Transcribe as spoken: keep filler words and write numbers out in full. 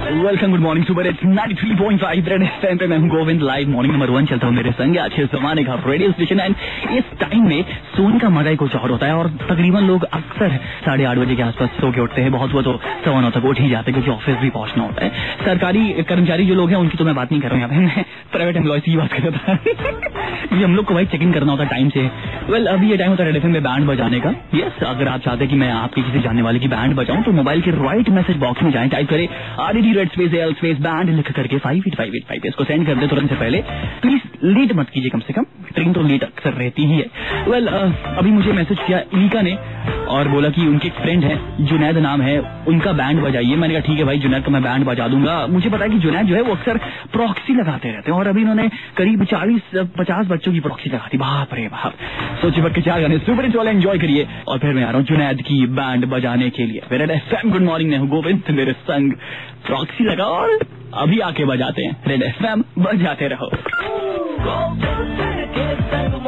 Welcome, good morning, super it's ninety three point five red FM पे मैं हूं Govind, live morning number one चलता हूं मेरे संग अच्छे जमाने का रेडियो स्टेशन। एंड इस टाइम में सोने का मजा ही कुछ और होता है और तकरीबन लोग अक्सर साढ़े आठ बजे के आसपास सो के उठते हैं, बहुत हुआ तो सवा नौ तक उठ ही जाते हैं क्योंकि ऑफिस भी पहुंचना होता है। सरकारी कर्मचारी जो लोग हैं उनकी तो मैं बात नहीं कर रहा हूँ, यहाँ पे प्राइवेट एम्प्लॉयज की बात कर रहा था क्योंकि हम लोग को भाई चेक इन करना होता है टाइम से। वेल well, अभी ये टाइम होता है रेड एफएम में बैंड बजाने का। यस, अगर आप चाहते हैं कि मैं आपकी किसी जानने वाले की बैंड बजाऊं तो मोबाइल के राइट मैसेज बॉक्स में जाएं, टाइप करें R D red space L space band लिख करके five eight five eight five इसको सेंड कर दे तुरंत से पहले। प्लीज लेट मत कीजिए, कम से कम ट्रेन तो लेट अक्सर रहती ही है। वेल well, uh, अभी मुझे मैसेज किया इलिका ने और बोला कि उनके एक फ्रेंड है, जुनैद नाम है, उनका बैंड बजाइए। मैंने कहा ठीक है भाई, जुनैद का मैं बैंड बजा दूंगा। मुझे पता है कि जुनैद जो है वो अक्सर प्रॉक्सी लगाते रहते हैं और अभी इन्होंने करीब चालीस पचास बच्चों की प्रॉक्सी लगा दी। बाप रे बाप, सोचिए बक के चार गाने सुपर हिट्स वाले एंजॉय करिए और फिर मैं आ रहा हूँ जुनैद की बैंड बजाने के लिए। रेड एफएम गुड मॉर्निंग में हूँ गोविंद, मेरे संग प्रॉक्सी लगा और अभी आके बजाते हैं। रेड एफएम बजाते रहो।